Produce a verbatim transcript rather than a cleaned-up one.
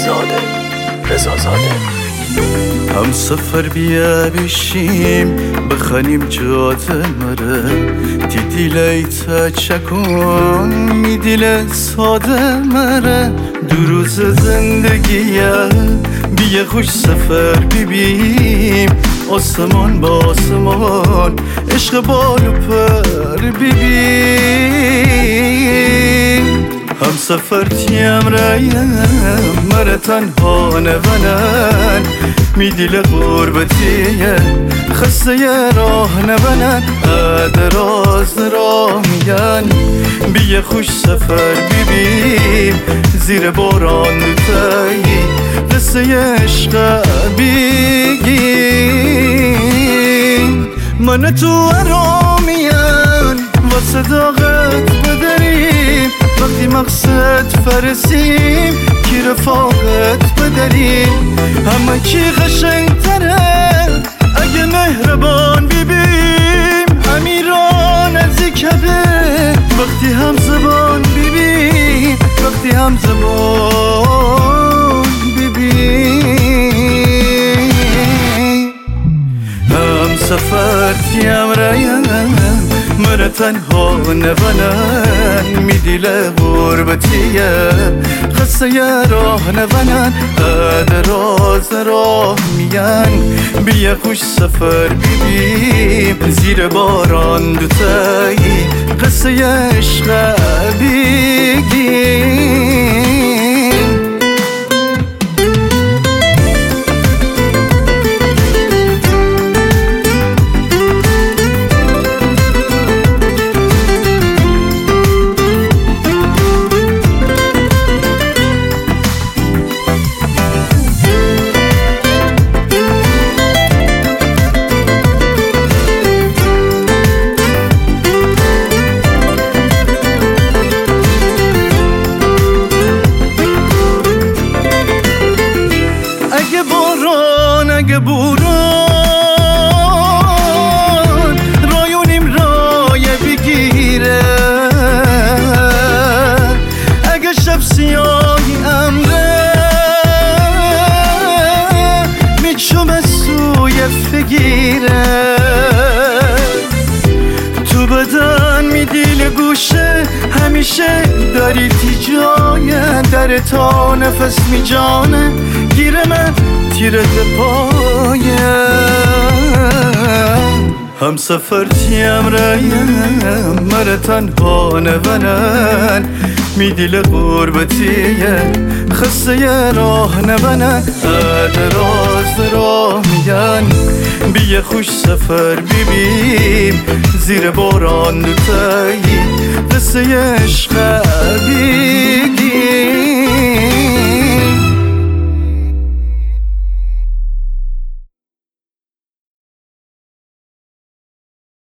زاده رضا زاده. هم سفر بیا بشیم بخنیم جاده مره، تی دیلی تا چکن می دیل ساده مره. دو روز زندگیه بیا خوش سفر ببیم، آسمان با آسمان عشق بال و پر ببین. هم سفر تیم رایم مره تنها نبنن، می دیل غربتیه خسته راه نبنن. دراز راه میگن بیا خوش سفر ببین، زیر باران دوتایی قصه عشق بگین. من تو ارامین و صداقت بدریم، وقتی مقصد فرسیم کی رفاقت بدریم. همه کی قشنگتره اگه مهربان ببین، امیران نزدیکه وقتی هم زبان ببین، وقتی هم زبان ببین. هم سفر تیم رایم مره تنها نبنن، می دیل غربتیه خسته راه نبنن. دراز راه میگن بیا خوش سفر ببین، زیر باران دوتایی قصه عشق بگین. اگه باران اگه بوران رایونیم رایه بگیره، اگه شب سیاهی امره میچومه سوی فگیره. تو بدن میدیل گوشه همیشه داری تی جایه، در تا نفس میجانه گیره من تیره پایه. هم سفر تیم رایم مره تنها نبنن، می دیل غربتیه خسته راه نبنن. دراز راه میگن بیا خوش سفر ببین، زیر باران دوتایی قصه عشق بگین.